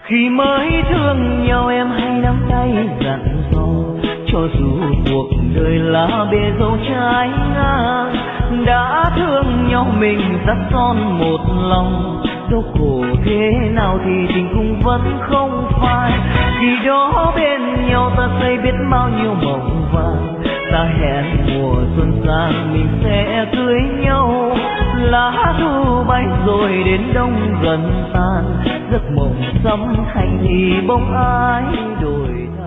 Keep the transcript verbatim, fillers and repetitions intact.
Khi mới thương nhau em hay nắm tay dặn dò, cho dù cuộc đời là bề dâu trái ngang. Đã thương nhau mình dắt son một lòng, dẫu khổ thế nào thì tình cũng vẫn không phai. Khi đó bên nhau ta xây biết bao nhiêu mộng vàng, ta hẹn mùa xuân sang mình sẽ cưới nhau. Lá thu bay rồi đến đông dần tan, giấc mộng sắm thành thì bóng ai đổi thay.